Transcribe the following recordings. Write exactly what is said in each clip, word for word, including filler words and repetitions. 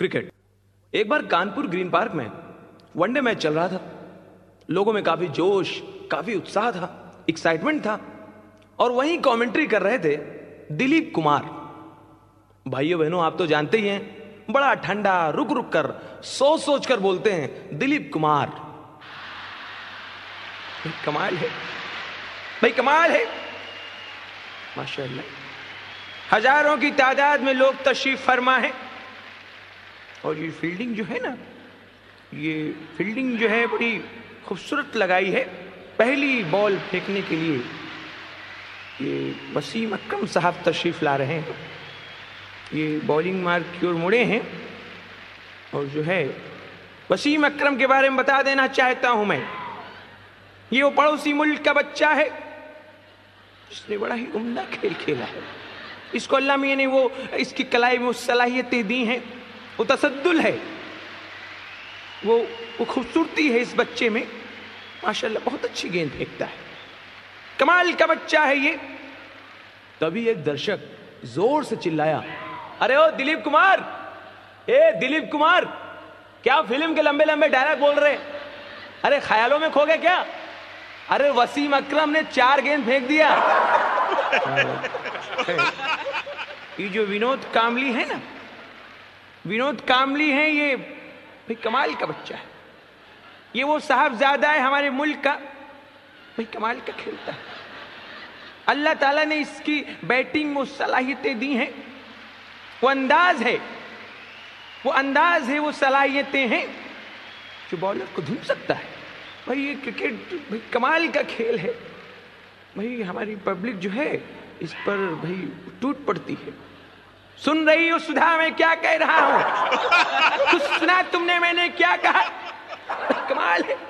Cricket. एक बार Kanpur Green Park में वनडे मैच चल रहा था। लोगों में काफी जोश, काफी उत्साह था, एक्साइटमेंट था। और वहीं कमेंट्री कर रहे थे दिलीप कुमार। भाइयों बहनों, आप तो जानते ही हैं, बड़ा ठंडा, रुक रुक कर, सोच सोच कर बोलते हैं दिलीप कुमार। भाई कमाल है, भाई कमाल है, माशाअल्लाह। हजारों की तादाद में लोग तशरीफ फरमा है। और ये फील्डिंग जो है ना, ये फील्डिंग जो है बड़ी खूबसूरत लगाई है। पहली बॉल फेंकने के लिए ये वसीम अकरम साहब तशरीफ ला रहे हैं। ये बॉलिंग मार्क की ओर मुड़े हैं। और जो है वसीम अकरम के बारे में बता देना चाहता हूं मैं, ये वो पड़ोसी मुल्क का बच्चा है जिसने बड़ा ही उम्दा खेल खेला है। इसको अल्लाह मियां ने वो इसकी कलाई में वो सलाहियतें दी हैं, वो तसद्दुल है, वो वो खूबसूरती है इस बच्चे में। माशाल्लाह बहुत अच्छी गेंद फेंकता है, कमाल का बच्चा है ये। तभी एक दर्शक जोर से चिल्लाया, अरे ओ दिलीप कुमार, ए दिलीप कुमार, क्या फिल्म के लंबे लंबे डायलॉग बोल रहे? अरे ख्यालों में खो गए क्या? अरे वसीम अकरम ने चार गेंद फेंक दिया। ये जो विनोद कामली है ना, विनोद कामली है, ये भाई कमाल का बच्चा है। ये वो साहबजादा है हमारे मुल्क का, भाई कमाल का खेलता है। अल्लाह ताला ने इसकी बैटिंग में सलाहियतें दी हैं, वो अंदाज है, वो अंदाज है, वो सलाहियतें हैं जो बॉलर को धुन सकता है। भाई ये क्रिकेट भाई कमाल का खेल है। भाई हमारी पब्लिक जो है इस पर भाई टूट पड़ती है। सुन रही हो सुधा मैं क्या कह रहा हूं? कुछ सुना तुमने मैंने क्या कहा? कमाल है।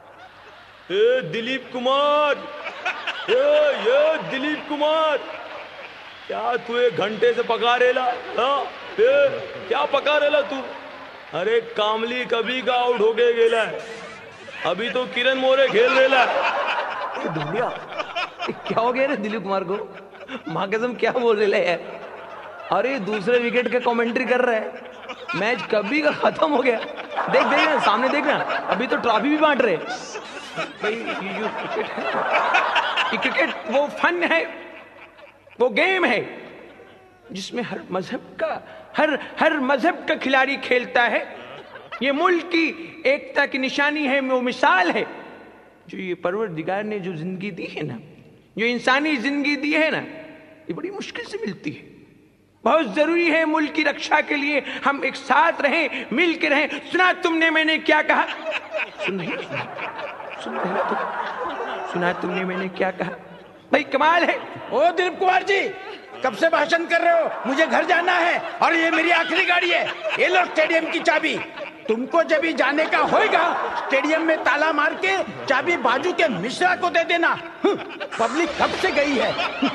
ए दिलीप कुमार, ए ये दिलीप कुमार, क्या तू एक घंटे से पका रेला? हाँ क्या पका रेला तू? अरे कामली कभी का आउट होके गेला है, अभी तो किरण मोरे खेल रेला। दुनिया क्या हो गया रे दिलीप कुमार को? माँ कसम क्या बोल रहे यार? अरे दूसरे विकेट के कमेंट्री कर रहे हैं, मैच कभी का खत्म हो गया। देख देख ना, सामने देखना, अभी तो ट्रॉफी भी बांट रहे। भाई ये जो क्रिकेट है, ये क्रिकेट वो फन है, वो गेम है जिसमें हर मजहब का हर हर मजहब का खिलाड़ी खेलता है। ये मुल्क की एकता की निशानी है, वो मिसाल है। जो ये परवरदिगार ने जो जिंदगी दी है ना, जो इंसानी जिंदगी दी है ना, ये बड़ी मुश्किल से मिलती है। बहुत जरूरी है मुल्क की रक्षा के लिए हम एक साथ रहें, मिल के रहें। सुना तुमने मैंने क्या कहा? सुन नहीं सुना, सुन नहीं तुम सुना तुमने मैंने क्या कहा? भाई कमाल है। ओ दिलीप कुमार जी, कब से भाषण कर रहे हो? मुझे घर जाना है और ये मेरी आखिरी गाड़ी है। ये लो स्टेडियम की चाबी। तुमको जब भी जाने का होगा, स्टेडियम में ताला मार के चाबी बाजू के मिश्रा को दे देना। पब्लिक कब से गई है।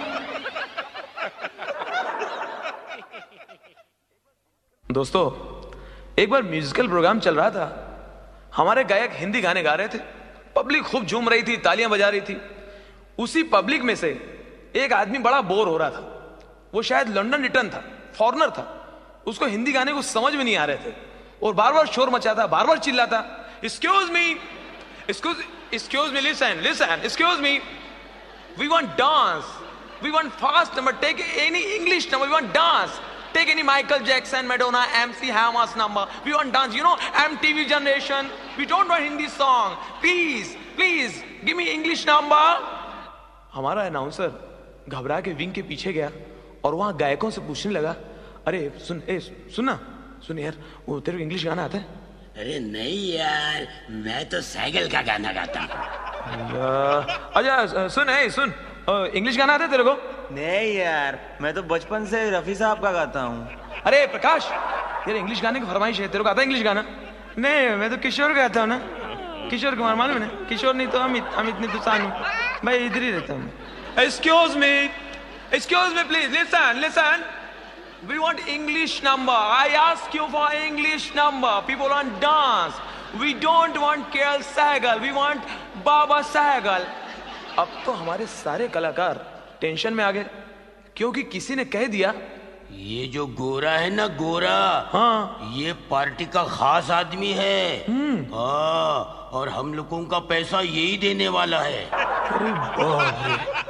दोस्तों, एक बार म्यूजिकल प्रोग्राम चल रहा था। हमारे गायक हिंदी गाने गा रहे थे, पब्लिक खूब झूम रही थी, तालियां बजा रही थी। उसी पब्लिक में से एक आदमी बड़ा बोर हो रहा था। वो शायद लंदन रिटर्न था, फॉरेनर था। उसको हिंदी गाने को समझ में नहीं आ रहे थे और बार बार शोर मचाता, बार बार चिल्लाता, excuse me, excuse excuse me, listen listen, excuse me, we want dance, we want fast number, take any English number, we want dance, take any Michael Jackson, Madonna, MC Hammer's number, we want dance, you know MTV generation, we don't want Hindi song, please please give me English number. हमारा announcer घबरा के wing के पीछे गया और वहां गायकों से पूछने लगा, अरे सुन, ए सुनना सुन यार, वो तेरे को इंग्लिश गाना आता है? अरे नहीं यार, मैं तो साइकिल का गाना गाता हूँ। अच्छा सुन, है सुन, इंग्लिश गाना आता है तेरे को? नहीं यार, मैं तो बचपन से रफी साहब का गाता हूँ। अरे प्रकाश, तेरे इंग्लिश गाने की फरमाइश है, तेरे को आता है इंग्लिश गाना? नहीं, मैं तो किशोर गाता हूँ ना, किशोर कुमार, मालूम है ना? किशोर नहीं तो अमित, अमित नहीं तो सानू, मैं इधर ही रहता हूँ। Excuse me, excuse me please, listen listen, we want English number. I ask you for English number. People want dance. We don't want K L Sehgal. We want Baba Sehgal. अब तो हमारे सारे कलाकार टेंशन में आ गए, क्योंकि किसी ने कह दिया ये जो गोरा है ना गोरा, हाँ ये पार्टी का खास आदमी है। हाँ, और हम लोगों का पैसा यही देने वाला है। अरे बाप रे।